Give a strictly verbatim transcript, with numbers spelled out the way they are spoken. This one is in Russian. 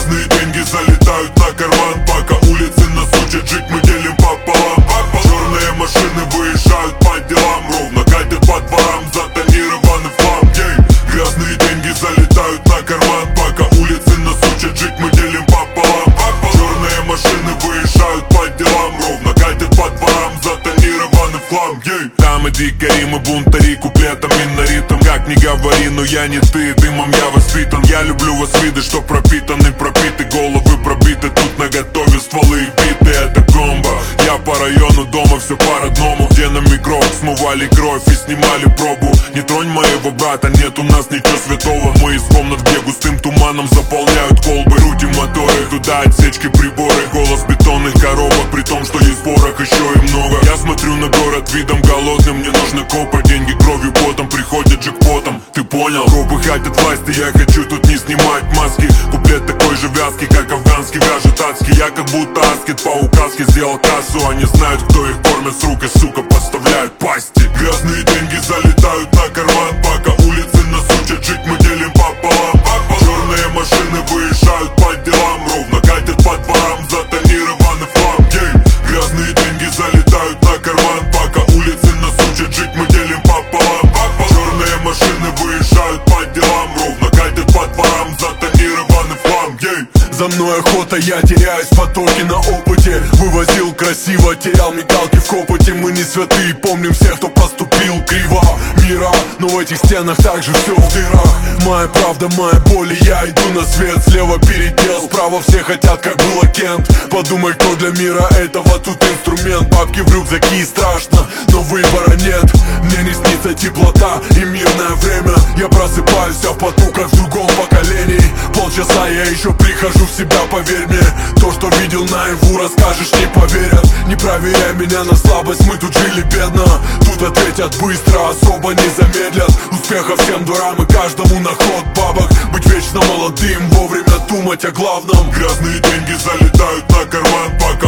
Грязные деньги залетают на карман, пока улицы нас учат жить, мы делим пополам. Черные машины выезжают по делам, ровно катят по дворам затонированный флам. Грязные деньги залетают на карман, пока улицы нас учат жить, мы делим пополам. Черные машины выезжают по делам, ровно катят по дворам затонированный флам. Там и дикари, мы бунтари, куплетом и на ритм. Как ни говори, но я не ты, дымом я воспитан. Я люблю вас виды, что пропитаны, пропиты, головы пробиты. Тут наготове стволы и биты, это комбо. Я по району, дома все по-родному. Где на микро смывали кровь и снимали пробу. Не тронь моего брата, нет у нас ничего святого. Мы из комнат, где густым туманом заполняют колбы. Крутим моторы, туда отсечки, приборы. Голос бетонных коробок, при том, что есть порох еще и много. Я смотрю на город видом голодным, мне нужно копать. Деньги кровью, потом приходят джекпотом. Ты понял? Группы хотят власти, я хочу тут не снимать маски. Куплет такой же вязкий, как афганский, вяжет адский. Я как будто аскет по указке сделал кассу. Они знают, кто их кормит с рук и, сука, подставляют пасти. Грязные деньги залетают на карман, пока улицы нас учат жить, мы делим пополам. Черные машины выезжают по делам, ровно катят по дворам затонированный флам. Грязные деньги залетают на карман, пока улицы нас учат жить, мы делим пополам. Черные машины выезжают по делам, ровно катят по дворам затонированный флам. За мной охота, я теряюсь в потоке на опыте. Вывозил красиво, терял металки в копоте. Мы не святые, помним всех, кто поступил криво мира, но в этих стенах также все в дырах. Моя правда, моя боль, и я иду на свет. Слева передел, справа все хотят, как было Кент. Подумай, кто для мира этого тут инструмент. Бабки в рюкзаки, страшно, но выбора нет. Мне не снится теплота и мирное время. Я просыпаюсь, а в поту, как в другом поколении. Полчаса я еще прихожу в себя, поверь мне. То, что видел наяву, расскажешь, не поверят. Не проверяй меня на слабость, мы тут жили бедно. Тут ответят быстро, особо не замедлят. Успеха всем дворам и каждому на ход бабок. Быть вечно молодым, вовремя думать о главном. Грязные деньги залетают на карман, пока